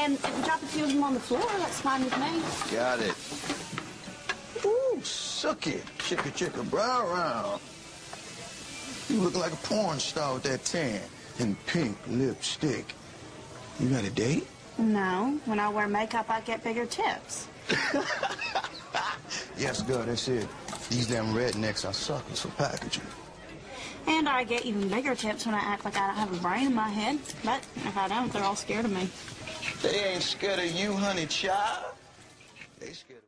And if you drop a few of them on the floor, that's fine with me. Got it. Ooh, suck it. Chicka, chicka, brow round. You look like a porn star with that tan and pink lipstick. You got a date? No. When I wear makeup, I get bigger tips. Yes, girl, that's it. These damn rednecks are suckers for packaging. And I get even bigger tips when I act like I don't have a brain in my head. But if I don't, they're all scared of me. They ain't scared of you, honey child. They scared of